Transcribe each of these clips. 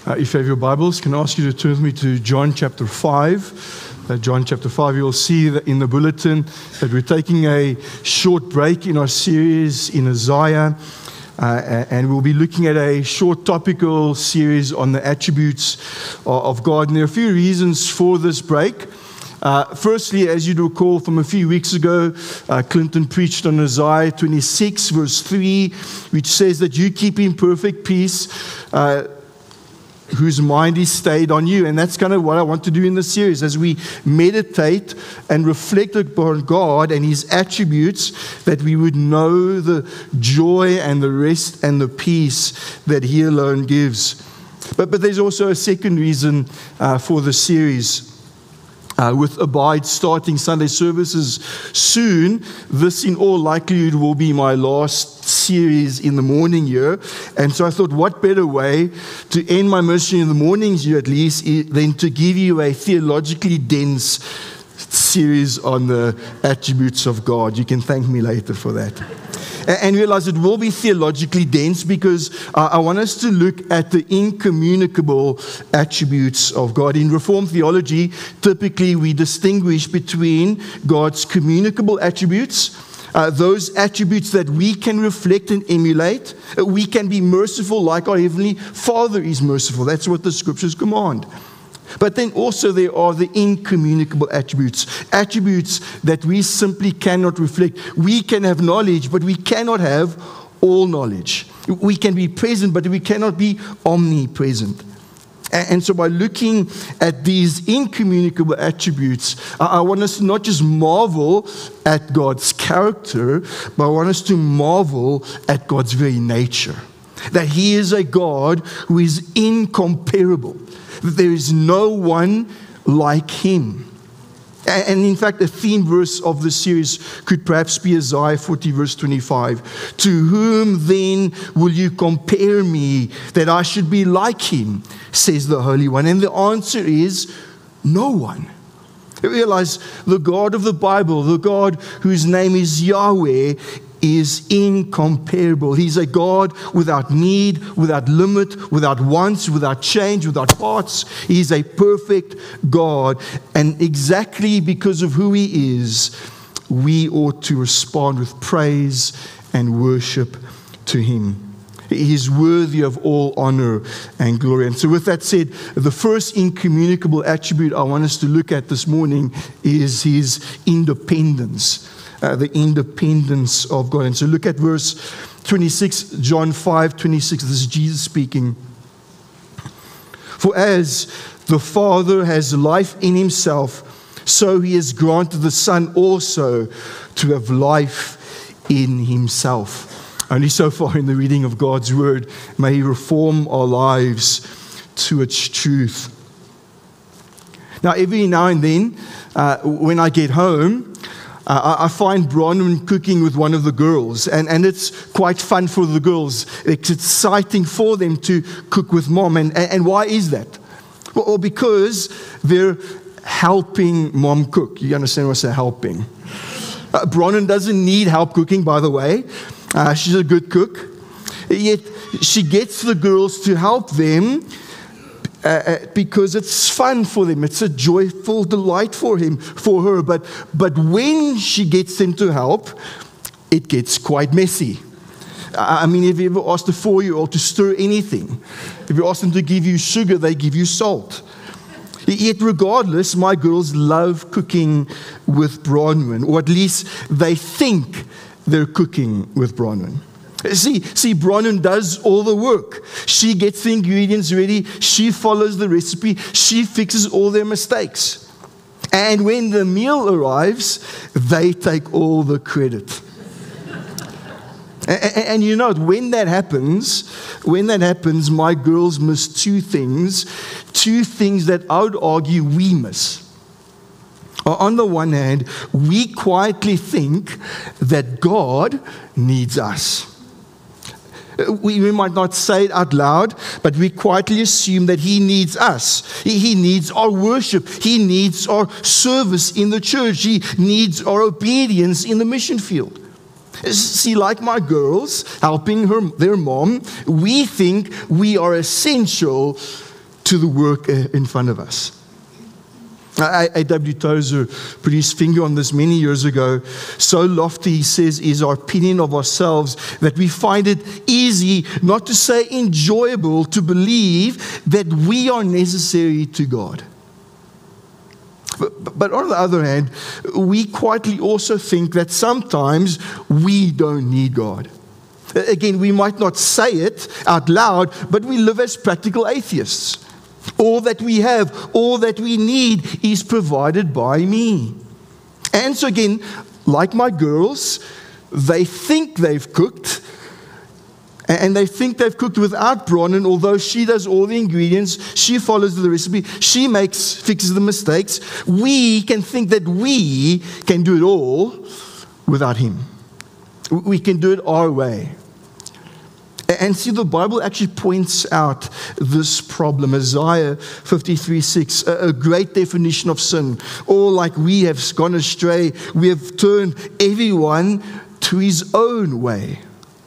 If you have your Bibles, can I ask you to turn with me to John chapter 5. John chapter 5, you'll see that in the bulletin that we're taking a short break in our series in Isaiah. And we'll be looking at a short topical series on the attributes of God. And there are a few reasons for this break. Firstly, as you'd recall from a few weeks ago, Clinton preached on Isaiah 26, verse 3, which says that you keep in perfect peace whose mind is stayed on you. And that's kind of what I want to do in this series as we meditate and reflect upon God and His attributes, that we would know the joy and the rest and the peace that He alone gives. But there's also a second reason for the series. With Abide starting Sunday services soon, this in all likelihood will be my last series in the morning here. And so I thought, what better way to end my ministry in the mornings here at least than to give you a theologically dense series on the attributes of God. You can thank me later for that. And realize it will be theologically dense because I want us to look at the incommunicable attributes of God. In Reformed theology, typically we distinguish between God's communicable attributes, those attributes that we can reflect and emulate. We can be merciful like our Heavenly Father is merciful. That's what the Scriptures command. But then also there are the incommunicable attributes that we simply cannot reflect. We can have knowledge, but we cannot have all knowledge. We can be present, but we cannot be omnipresent. And so by looking at these incommunicable attributes, I want us to not just marvel at God's character, but I want us to marvel at God's very nature. That He is a God who is incomparable. There is no one like Him. And in fact, a theme verse of the series could perhaps be Isaiah 40, verse 25. To whom then will you compare me that I should be like Him, says the Holy One? And the answer is no one. Realize the God of the Bible, the God whose name is Yahweh, is incomparable. He's a God without need, without limit, without wants, without change, without parts. He's a perfect God. And exactly because of who He is, we ought to respond with praise and worship to Him. He is worthy of all honor and glory. And so with that said, the first incommunicable attribute I want us to look at this morning is His independence. The independence of God. And so look at verse 26, John 5:26. This is Jesus speaking. For as the Father has life in Himself, so He has granted the Son also to have life in Himself. Only so far in the reading of God's Word. May He reform our lives to its truth. Now, every now and then, when I get home, I find Bronwyn cooking with one of the girls, and it's quite fun for the girls. It's exciting for them to cook with Mom. And why is that? Well, because they're helping Mom cook. You understand what I say, helping? Bronwyn doesn't need help cooking, by the way. She's a good cook. Yet she gets the girls to help them because it's fun for them. It's a joyful delight for her. But when she gets them to help, it gets quite messy. I mean, have you ever asked a 4-year-old to stir anything? If you ask them to give you sugar, they give you salt. Yet regardless, my girls love cooking with Bronwyn, or at least they think they're cooking with Bronwyn. See, Bronwyn does all the work. She gets the ingredients ready. She follows the recipe. She fixes all their mistakes. And when the meal arrives, they take all the credit. And you know, when that happens, my girls miss two things that I would argue we miss. On the one hand, we quietly think that God needs us. We might not say it out loud, but we quietly assume that He needs us. He needs our worship. He needs our service in the church. He needs our obedience in the mission field. See, like my girls helping their mom, we think we are essential to the work in front of us. A.W. Tozer put his finger on this many years ago. So lofty, he says, is our opinion of ourselves that we find it easy, not to say enjoyable, to believe that we are necessary to God. But on the other hand, we quietly also think that sometimes we don't need God. Again, we might not say it out loud, but we live as practical atheists. All that we have, all that we need is provided by me. And so again, like my girls, they think they've cooked, and they think they've cooked without Bron, and although she does all the ingredients, she follows the recipe, she fixes the mistakes, we can think that we can do it all without him. We can do it our way. And see, the Bible actually points out this problem. Isaiah 53:6, a great definition of sin. All like we have gone astray, we have turned everyone to his own way.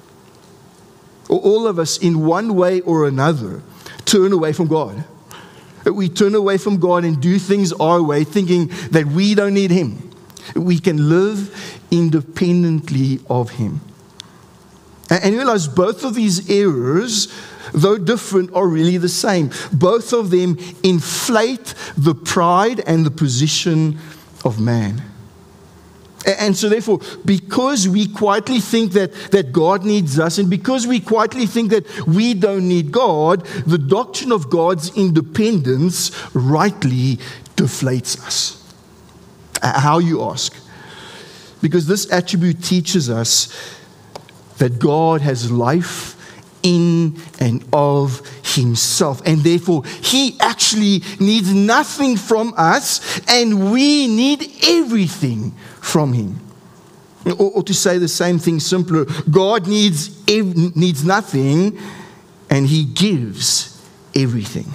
All of us, in one way or another, turn away from God. We turn away from God and do things our way, thinking that we don't need him. We can live independently of him. And realize both of these errors, though different, are really the same. Both of them inflate the pride and the position of man. And so therefore, because we quietly think that God needs us, and because we quietly think that we don't need God, the doctrine of God's independence rightly deflates us. How, you ask? Because this attribute teaches us that God has life in and of himself, and therefore he actually needs nothing from us, and we need everything from him. Or to say the same thing simpler, God needs nothing, and he gives everything.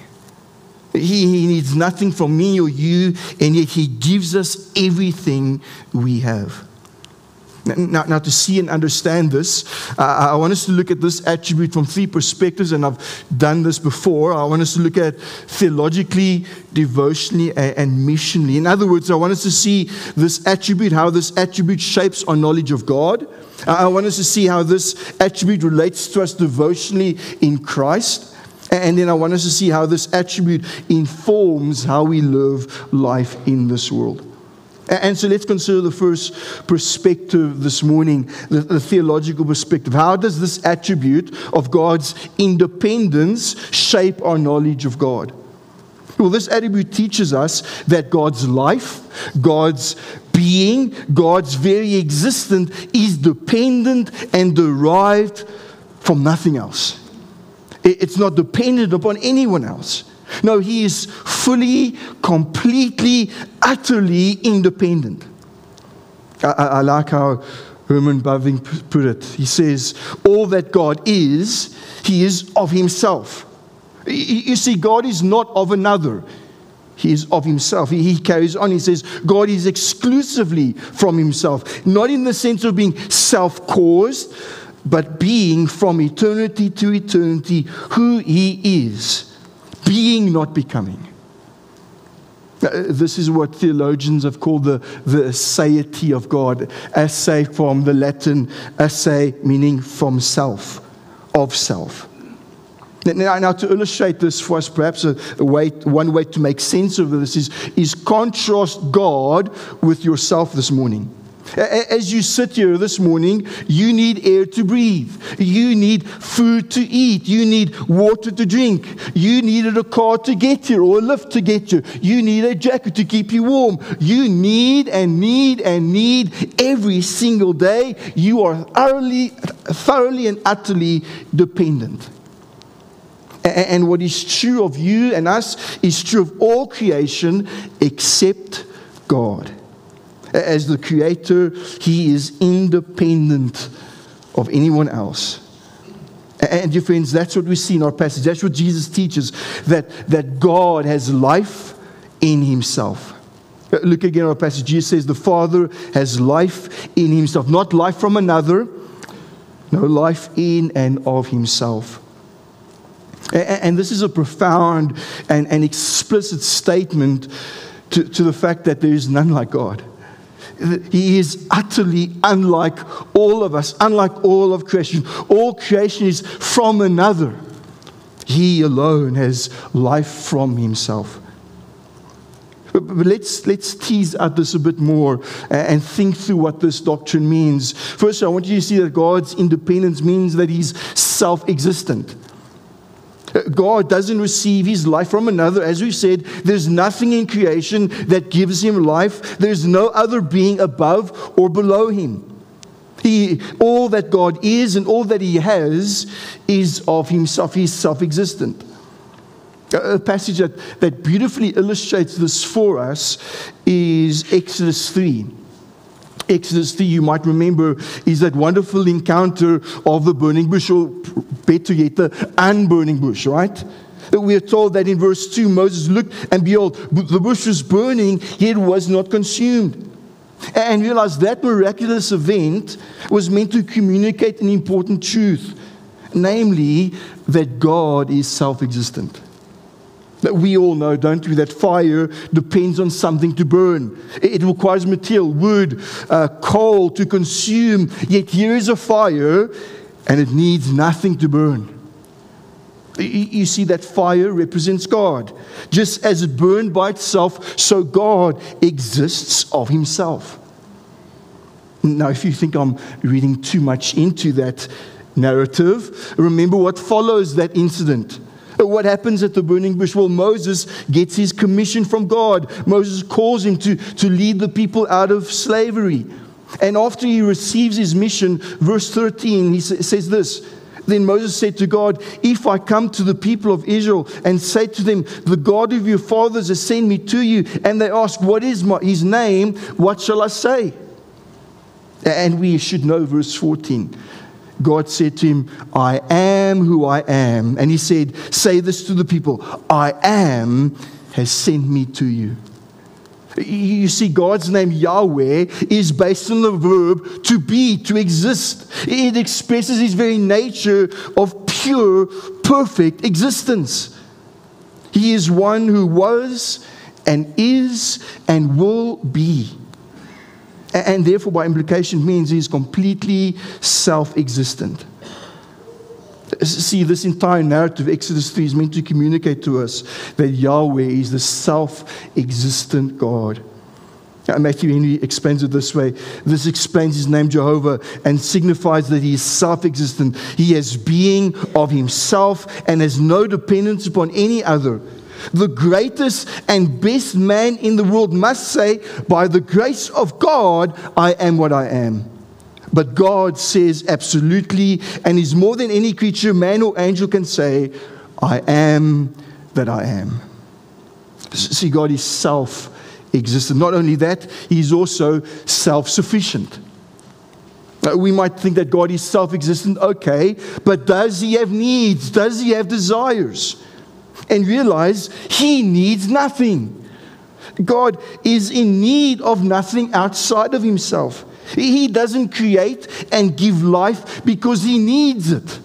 He needs nothing from me or you, and yet he gives us everything we have. Now, to see and understand this, I want us to look at this attribute from three perspectives, and I've done this before. I want us to look at theologically, devotionally, and missionally. In other words, I want us to see this attribute, how this attribute shapes our knowledge of God. I want us to see how this attribute relates to us devotionally in Christ. And then I want us to see how this attribute informs how we live life in this world. And so let's consider the first perspective this morning, the theological perspective. How does this attribute of God's independence shape our knowledge of God? Well, this attribute teaches us that God's life, God's being, God's very existence is dependent and derived from nothing else. It's not dependent upon anyone else. No, he is fully, completely, utterly independent. I like how Herman Bavinck put it. He says, all that God is, he is of himself. You see, God is not of another. He is of himself. He carries on. He says, God is exclusively from himself. Not in the sense of being self-caused, but being from eternity to eternity who he is. Being, not becoming. This is what theologians have called the aseity of God. Ase from the Latin, ase meaning from self, of self. Now, to illustrate this for us, perhaps one way to make sense of this is contrast God with yourself this morning. As you sit here this morning, you need air to breathe. You need food to eat. You need water to drink. You needed a car to get here or a lift to get you. You need a jacket to keep you warm. You need and need and need every single day. You are thoroughly and utterly dependent. And what is true of you and us is true of all creation except God. As the Creator, he is independent of anyone else. And dear friends, that's what we see in our passage. That's what Jesus teaches, that God has life in himself. Look again at our passage. Jesus says the Father has life in himself. Not life from another, no, life in and of himself. And this is a profound and explicit statement to the fact that there is none like God. He is utterly unlike all of us, unlike all of creation. All creation is from another. He alone has life from himself. But let's tease out this a bit more and think through what this doctrine means. First, I want you to see that God's independence means that he's self-existent. God doesn't receive his life from another. As we've said, there's nothing in creation that gives him life. There's no other being above or below him. All that God is and all that he has is of himself. He's self-existent. A passage that beautifully illustrates this for us is Exodus 3. Exodus 3, you might remember, is that wonderful encounter of the burning bush, or better yet, the unburning bush, right? We are told that in verse 2, Moses looked, and behold, the bush was burning, yet was not consumed. And realized that miraculous event was meant to communicate an important truth, namely, that God is self-existent. That we all know, don't we, that fire depends on something to burn. It requires material, wood, coal to consume. Yet here is a fire, and it needs nothing to burn. You see, that fire represents God. Just as it burned by itself, so God exists of himself. Now, if you think I'm reading too much into that narrative, remember what follows that incident. What happens at the burning bush? Well, Moses gets his commission from God. Moses calls him to lead the people out of slavery. And after he receives his mission, verse 13, he says this. Then Moses said to God, if I come to the people of Israel and say to them, the God of your fathers has sent me to you, and they ask, what is his name? What shall I say? And we should know verse 14. God said to him, I am who I am. And he said, say this to the people, I am has sent me to you. You see, God's name Yahweh is based on the verb to be, to exist. It expresses his very nature of pure, perfect existence. He is one who was and is and will be. And therefore, by implication, means he is completely self-existent. See, this entire narrative, Exodus 3, is meant to communicate to us that Yahweh is the self-existent God. Matthew Henry explains it this way. This explains his name Jehovah and signifies that he is self-existent. He has being of himself and has no dependence upon any other. The greatest and best man in the world must say, by the grace of God, I am what I am. But God says absolutely, and is more than any creature, man or angel, can say, I am that I am. See, God is self-existent. Not only that, he is also self-sufficient. We might think that God is self-existent, okay, but does he have needs? Does he have desires? And realize he needs nothing. God is in need of nothing outside of himself. He doesn't create and give life because he needs it.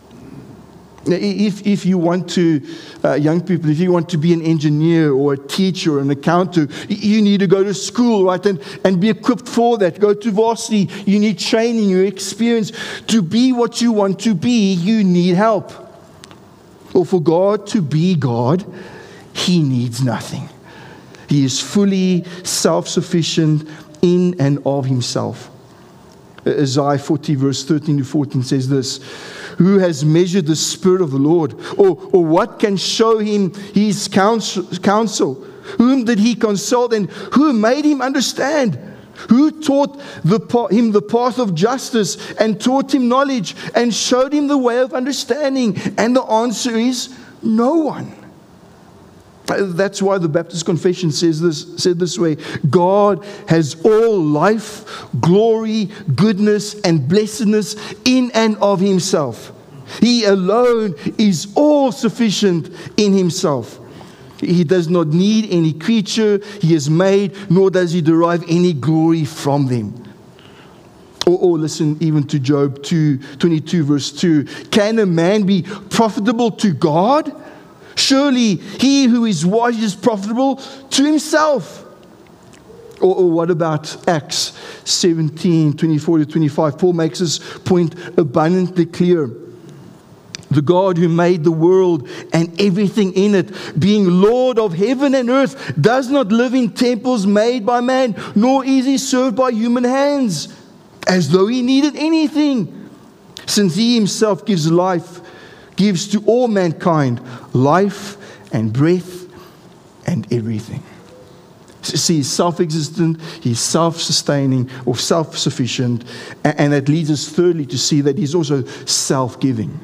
If you want to, young people, if you want to be an engineer or a teacher or an accountant, you need to go to school, right, and be equipped for that. Go to varsity. You need training, your experience. To be what you want to be, you need help. Or for God to be God, he needs nothing. He is fully self-sufficient in and of himself. Isaiah 40 verse 13 to 14 says this, who has measured the Spirit of the Lord? Or what can show him his counsel? Whom did he consult and who made him understand? Who taught him the path of justice and taught him knowledge and showed him the way of understanding? And the answer is no one. That's why the Baptist Confession said this way, God has all life, glory, goodness, and blessedness in and of himself. He alone is all sufficient in himself. He does not need any creature he has made, nor does he derive any glory from them. Or listen even to Job 22 verse 2. Can a man be profitable to God? Surely he who is wise is profitable to himself. Or what about Acts 17, 24 to 25? Paul makes this point abundantly clear. The God who made the world and everything in it, being Lord of heaven and earth, does not live in temples made by man, nor is he served by human hands, as though he needed anything, since he himself gives life, gives to all mankind life and breath and everything. See, he's self-existent, he's self-sustaining or self-sufficient, and that leads us thirdly to see that he's also self-giving.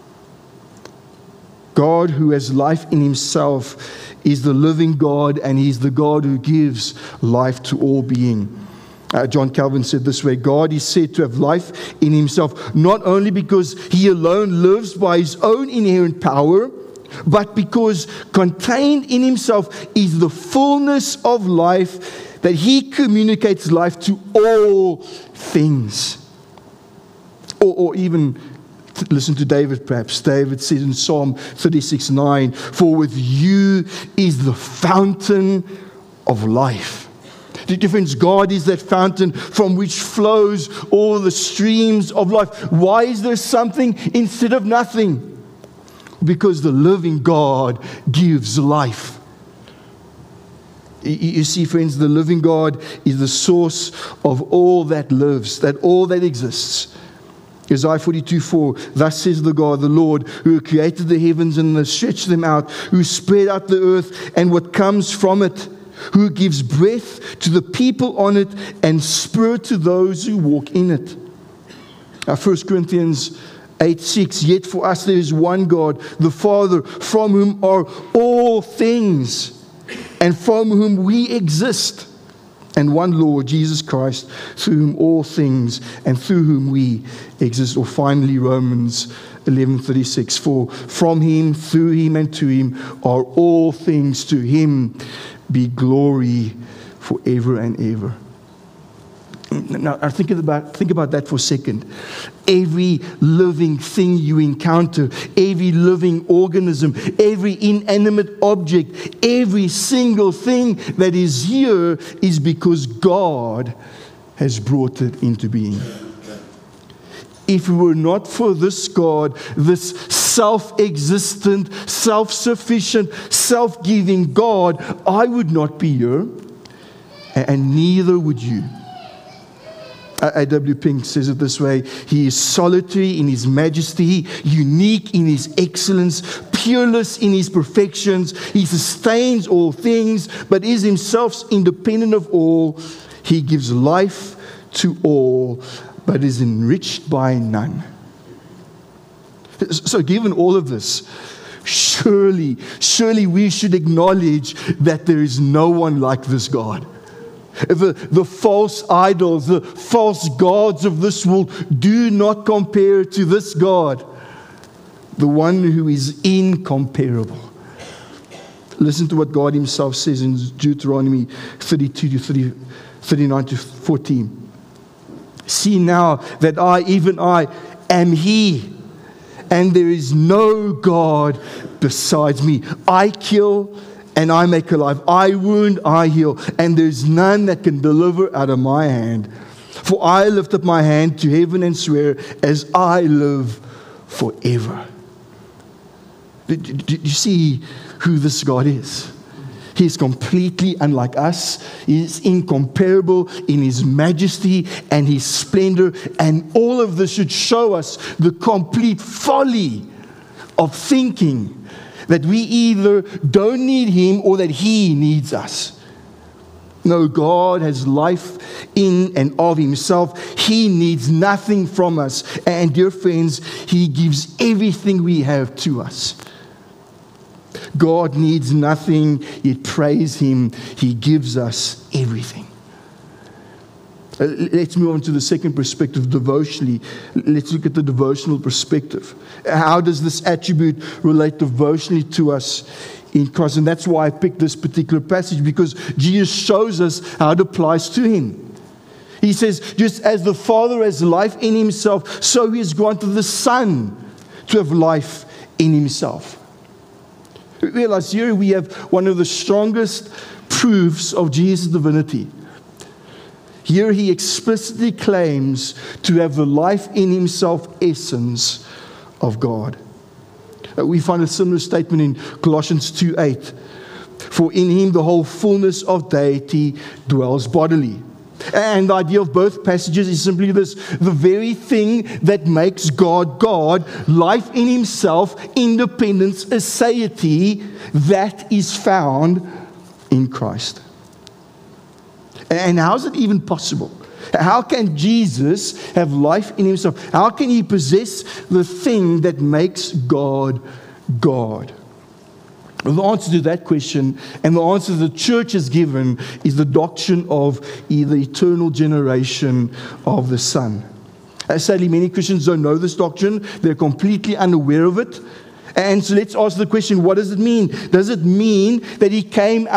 God who has life in himself is the living God, and he's the God who gives life to all being. John Calvin said this way: God is said to have life in himself, not only because he alone lives by his own inherent power, but because contained in himself is the fullness of life, that he communicates life to all things. Or even listen to David perhaps. David says in Psalm 36:9, for with you is the fountain of life. The difference, God is that fountain from which flows all the streams of life. Why is there something instead of nothing? Because the living God gives life. You see, friends, the living God is the source of all that lives, that all that exists. Isaiah 42:4, thus says the God, the Lord, who created the heavens and stretched them out, who spread out the earth and what comes from it, who gives breath to the people on it and spirit to those who walk in it. 1 Corinthians 8:6, yet for us there is one God, the Father, from whom are all things, and from whom we exist, and one Lord, Jesus Christ, through whom all things and through whom we exist. Or finally, Romans 11:36, for from him, through him, and to him are all things. To him be glory forever and ever. Now, think about that for a second. Every living thing you encounter, every living organism, every inanimate object, every single thing that is here is because God has brought it into being. If it were not for this God, this self-existent, self-sufficient, self-giving God, I would not be here, and neither would you. A.W. Pink says it this way: he is solitary in his majesty, unique in his excellence, peerless in his perfections. He sustains all things, but is himself independent of all. He gives life to all, but is enriched by none. So given all of this, surely we should acknowledge that there is no one like this God. The false idols, the false gods of this world do not compare to this God, the one who is incomparable. Listen to what God himself says in Deuteronomy 32 to 39 to 14. See now that I, even I, am he, and there is no God besides me. I kill and I make alive. I wound, I heal. And there's none that can deliver out of my hand. For I lift up my hand to heaven and swear, as I live forever. Do you see who this God is? He is completely unlike us. He is incomparable in his majesty and his splendor. And all of this should show us the complete folly of thinking that we either don't need him or that he needs us. No, God has life in and of himself. He needs nothing from us. And dear friends, he gives everything we have to us. God needs nothing, yet praise him. He gives us everything. Let's move on to the second perspective, devotionally. Let's look at the devotional perspective. How does this attribute relate devotionally to us in Christ? And that's why I picked this particular passage, because Jesus shows us how it applies to him. He says, just as the Father has life in himself, so he has granted the Son to have life in himself. We realize here we have one of the strongest proofs of Jesus' divinity. Here he explicitly claims to have the life in himself essence of God. We find a similar statement in Colossians 2:8. For in him the whole fullness of deity dwells bodily. And the idea of both passages is simply this: the very thing that makes God God, life in himself, independence, aseity, that is found in Christ. And how is it even possible? How can Jesus have life in himself? How can he possess the thing that makes God God? The answer to that question, and the answer the church has given, is the doctrine of the eternal generation of the Son. Sadly, many Christians don't know this doctrine. They're completely unaware of it. And so let's ask the question, what does it mean? Does it mean that he came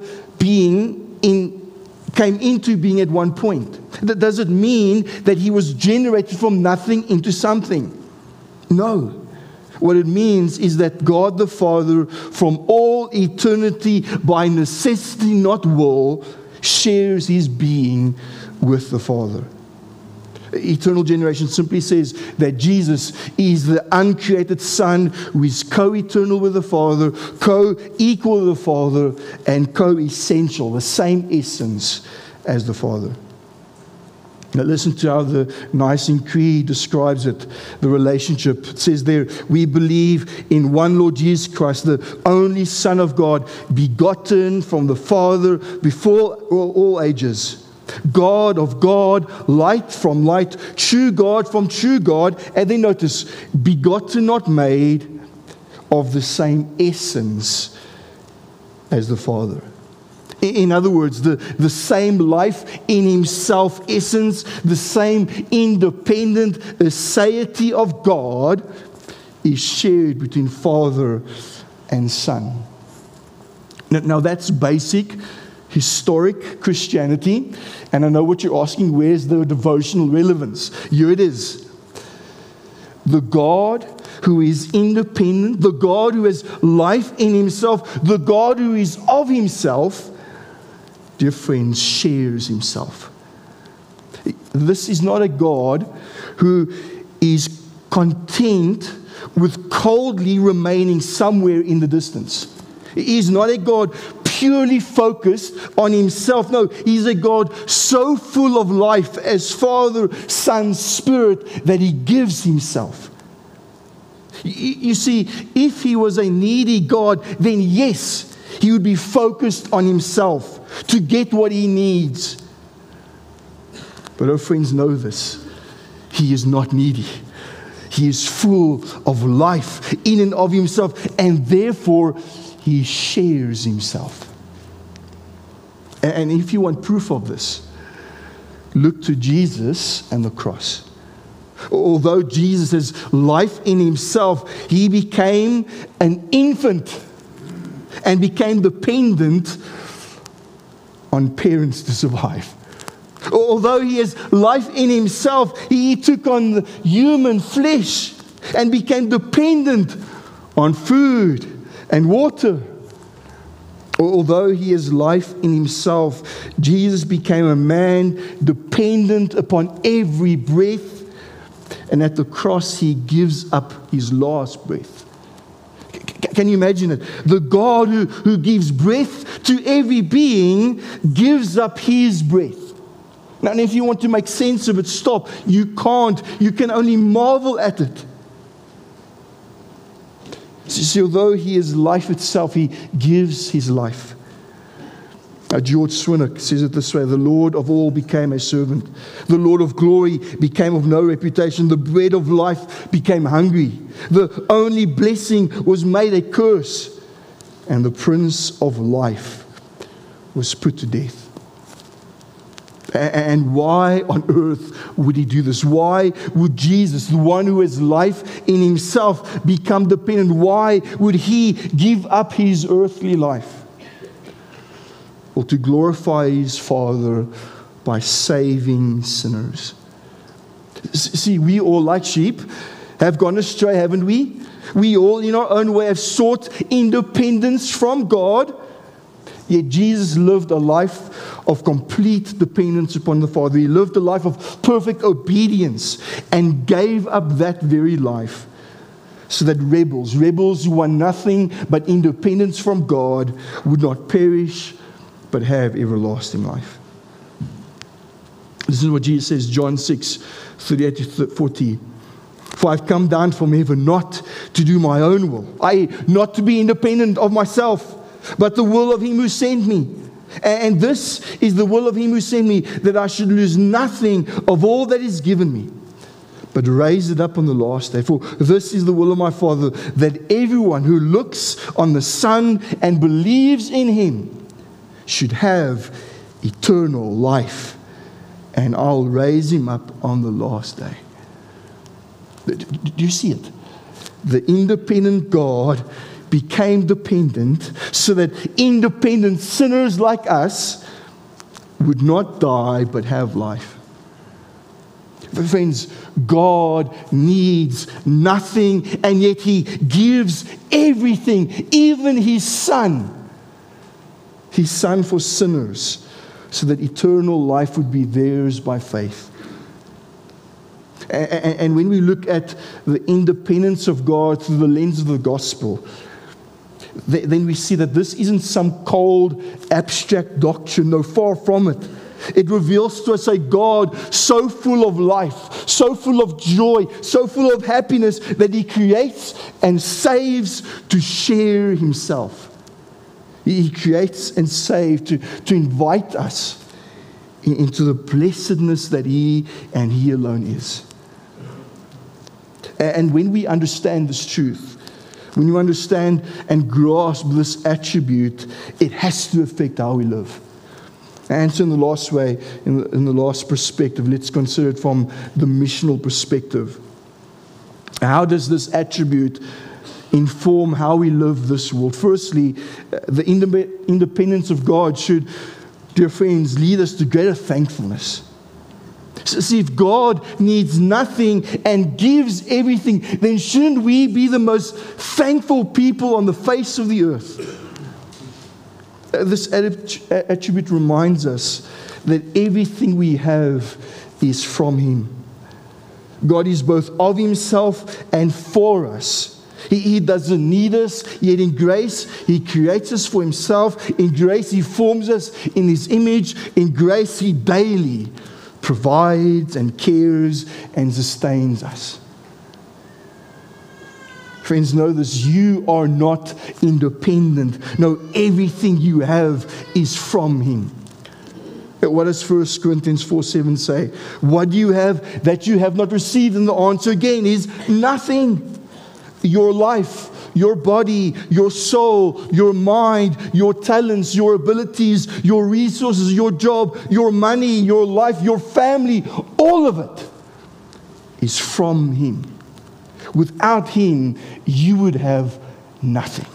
into being at one point? Does it mean that he was generated from nothing into something? No. What it means is that God the Father, from all eternity, by necessity, not will, shares his being with the Father. Eternal generation simply says that Jesus is the uncreated Son who is co-eternal with the Father, co-equal with the Father, and co-essential, the same essence as the Father. Now listen to how the Nicene Creed describes it, the relationship. It says there, we believe in one Lord Jesus Christ, the only Son of God, begotten from the Father before all ages. God of God, light from light, true God from true God. And then notice, begotten, not made, of the same essence as the Father. In other words, the same life in himself essence, the same independent aseity of God is shared between Father and Son. Now that's basic historic Christianity. And I know what you're asking, where's the devotional relevance? Here it is. The God who is independent, the God who has life in himself, the God who is of himself, dear friends, shares himself. This is not a God who is content with coldly remaining somewhere in the distance. He is not a God purely focused on himself. No, he's a God so full of life as Father, Son, Spirit that he gives himself. You see, if he was a needy God, then yes, he would be focused on himself to get what he needs. But our friends know this. He is not needy. He is full of life in and of himself, and therefore he shares himself. And if you want proof of this, look to Jesus and the cross. Although Jesus has life in himself, he became an infant and became dependent on parents to survive. Although he has life in himself, he took on the human flesh and became dependent on food and water. Although he has life in himself, Jesus became a man dependent upon every breath. And at the cross, he gives up his last breath. Can you imagine it? The God who gives breath to every being gives up his breath. Now, if you want to make sense of it, stop. You can't. You can only marvel at it. See, although he is life itself, he gives his life. George Swinnock says it this way: the Lord of all became a servant. The Lord of glory became of no reputation. The bread of life became hungry. The only blessing was made a curse. And the Prince of life was put to death. And why on earth would he do this? Why would Jesus, the one who has life in himself, become dependent? Why would he give up his earthly life? Well, to glorify his Father by saving sinners. See, we all, like sheep, have gone astray, haven't we? We all, in our own way, have sought independence from God. Yet Jesus lived a life of complete dependence upon the Father. He lived a life of perfect obedience and gave up that very life so that rebels who want nothing but independence from God, would not perish but have everlasting life. This is what Jesus says, John 6:38-40. For I've come down from heaven not to do my own will, i.e., not to be independent of myself, but the will of Him who sent me. And this is the will of Him who sent me, that I should lose nothing of all that is given me, but raise it up on the last day. For this is the will of my Father, that everyone who looks on the Son and believes in Him should have eternal life, and I'll raise him up on the last day. Do you see it? The independent God became dependent so that independent sinners like us would not die but have life. Friends, God needs nothing, and yet He gives everything, even His Son for sinners, so that eternal life would be theirs by faith. And when we look at the independence of God through the lens of the gospel, then we see that this isn't some cold, abstract doctrine. No, far from it. It reveals to us a God so full of life, so full of joy, so full of happiness, that He creates and saves to share Himself. He creates and saves to invite us into the blessedness that He and He alone is. And when we understand this truth, when you understand and grasp this attribute, it has to affect how we live. And so in the last way, in the last perspective, let's consider it from the missional perspective. How does this attribute inform how we live this world? Firstly, the independence of God should, dear friends, lead us to greater thankfulness. See, if God needs nothing and gives everything, then shouldn't we be the most thankful people on the face of the earth? This attribute reminds us that everything we have is from Him. God is both of Himself and for us. He doesn't need us, yet in grace, He creates us for Himself. In grace, He forms us in His image. In grace, He daily provides and cares and sustains us. Friends, know this: you are not independent. No, everything you have is from Him. What does 1 Corinthians 4:7 say? What do you have that you have not received? And the answer again is nothing. Your life, your body, your soul, your mind, your talents, your abilities, your resources, your job, your money, your life, your family, all of it is from Him. Without Him, you would have nothing.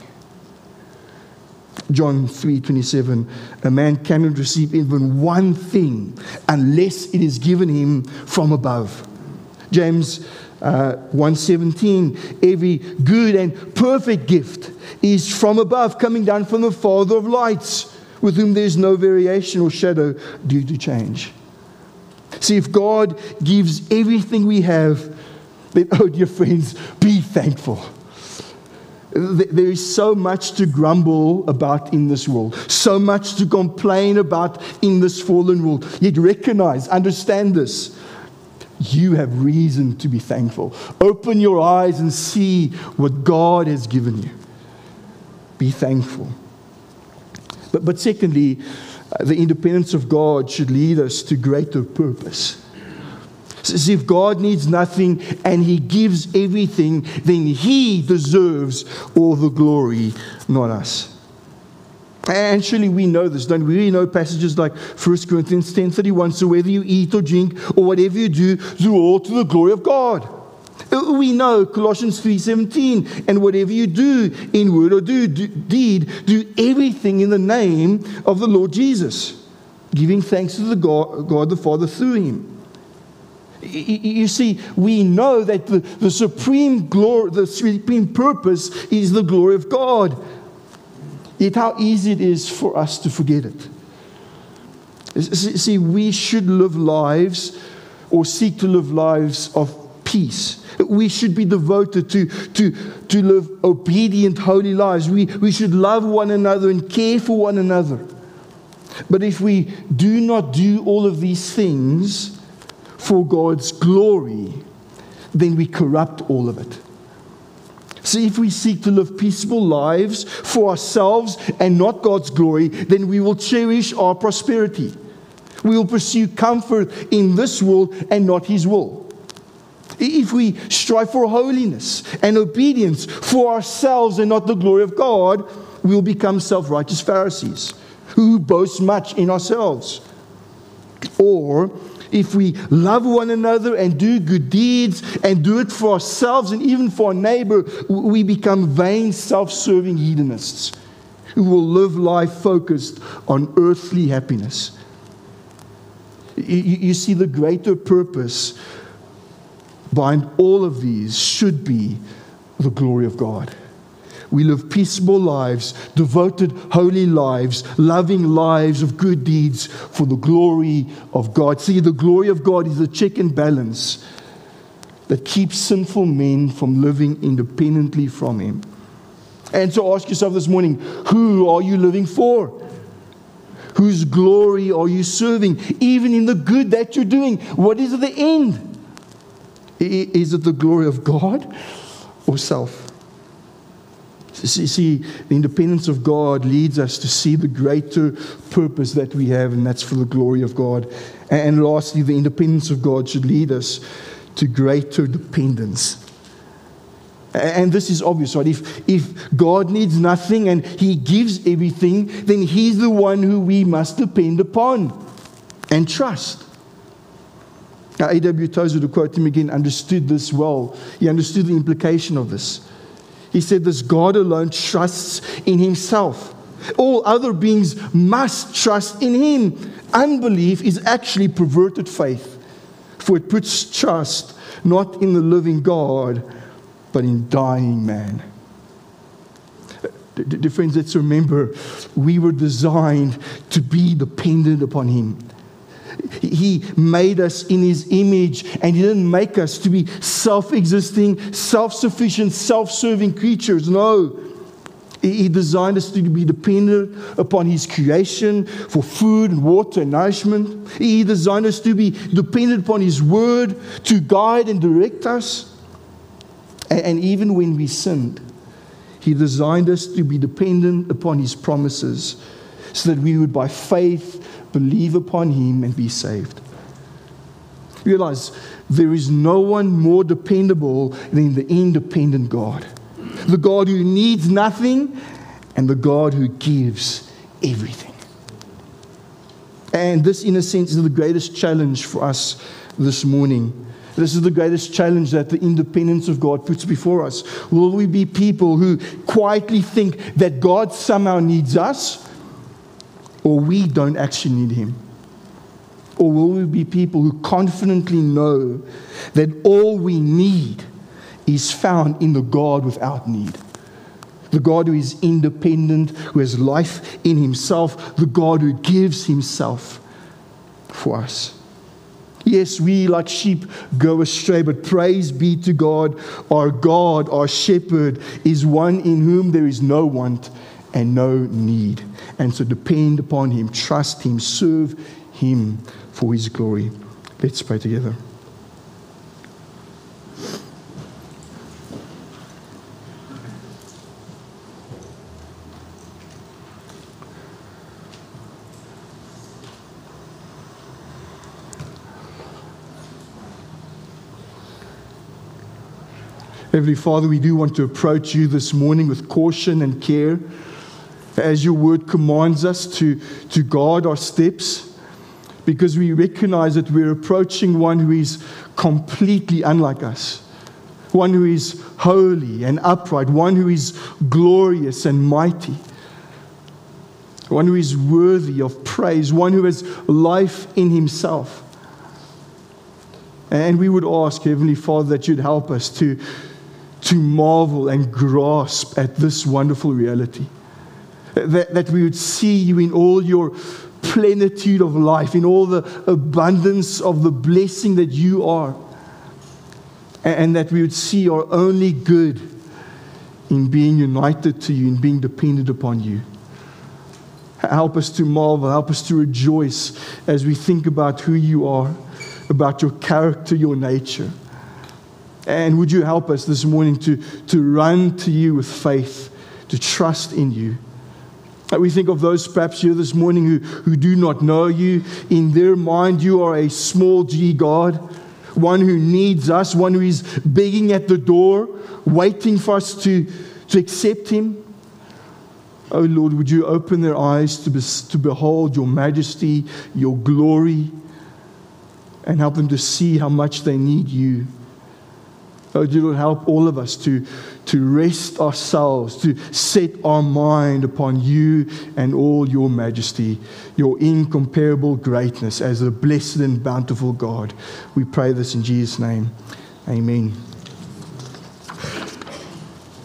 John 3:27, a man cannot receive even one thing unless it is given him from above. James 1:17, every good and perfect gift is from above, coming down from the Father of lights, with whom there is no variation or shadow due to change. See, if God gives everything we have, then, oh dear friends, be thankful. There is so much to grumble about in this world, so much to complain about in this fallen world. Yet recognize, understand this: you have reason to be thankful. Open your eyes and see what God has given you. Be thankful. But secondly, the independence of God should lead us to greater purpose. See, if God needs nothing and He gives everything, then He deserves all the glory, not us. And surely we know this, don't we? We know passages like 1 Corinthians 10:31, so whether you eat or drink or whatever you do all to the glory of God. We know Colossians 3:17, and whatever you do in word or deed, do everything in the name of the Lord Jesus. giving thanks to the God the Father through him. You see, we know that the supreme glory, the supreme purpose is the glory of God. Yet how easy it is for us to forget it. See, we should live lives or seek to live lives of peace. We should be devoted to live obedient, holy lives. We should love one another and care for one another. But if we do not do all of these things for God's glory, then we corrupt all of it. See, if we seek to live peaceful lives for ourselves and not God's glory, then we will cherish our prosperity. We will pursue comfort in this world and not His will. If we strive for holiness and obedience for ourselves and not the glory of God, we will become self-righteous Pharisees who boast much in ourselves. Or if we love one another and do good deeds and do it for ourselves and even for our neighbor, we become vain, self-serving hedonists who will live life focused on earthly happiness. You see, the greater purpose behind all of these should be the glory of God. We live peaceable lives, devoted, holy lives, loving lives of good deeds for the glory of God. See, the glory of God is the check and balance that keeps sinful men from living independently from Him. And so ask yourself this morning, who are you living for? Whose glory are you serving? Even in the good that you're doing, what is the end? Is it the glory of God or self? See, the independence of God leads us to see the greater purpose that we have, and that's for the glory of God. And lastly, the independence of God should lead us to greater dependence. And this is obvious, right? If God needs nothing and He gives everything, then He's the one who we must depend upon and trust. Now, A.W. Tozer, to quote him again, understood this well. He understood the implication of this. He said this: God alone trusts in Himself. All other beings must trust in Him. Unbelief is actually perverted faith, for it puts trust not in the living God, but in dying man. Dear friends, let's remember, we were designed to be dependent upon Him. He made us in His image, and He didn't make us to be self-existing, self-sufficient, self-serving creatures. No. He designed us to be dependent upon His creation for food and water and nourishment. He designed us to be dependent upon His word to guide and direct us. And even when we sinned, He designed us to be dependent upon His promises so that we would by faith believe upon Him and be saved. Realize there is no one more dependable than the independent God. The God who needs nothing and the God who gives everything. And this, in a sense, is the greatest challenge for us this morning. This is the greatest challenge that the independence of God puts before us. Will we be people who quietly think that God somehow needs us, or we don't actually need Him? Or will we be people who confidently know that all we need is found in the God without need? The God who is independent, who has life in Himself, the God who gives Himself for us. Yes, we like sheep go astray, but praise be to God, our shepherd, is one in whom there is no want and no need. And so depend upon Him, trust Him, serve Him for His glory. Let's pray together. Heavenly Father, we do want to approach You this morning with caution and care, as Your word commands us to guard our steps, because we recognize that we're approaching one who is completely unlike us, one who is holy and upright, one who is glorious and mighty. one who is worthy of praise, one who has life in himself. And we would ask, Heavenly Father, that you'd help us to marvel and grasp at this wonderful reality. That we would see you in all your plenitude of life, in all the abundance of the blessing that you are. And that we would see our only good in being united to you, in being dependent upon you. Help us to marvel, help us to rejoice as we think about who you are, about your character, your nature. And would you help us this morning to run to you with faith, to trust in you. We think of those perhaps here this morning who do not know you. In their mind, you are a small g God, one who needs us, one who is begging at the door, waiting for us to accept him. Oh Lord, would you open their eyes to behold your majesty, your glory, and help them to see how much they need you. Oh, dear Lord, help all of us to rest ourselves, to set our mind upon you and all your majesty, your incomparable greatness as a blessed and bountiful God. We pray this in Jesus' name. Amen.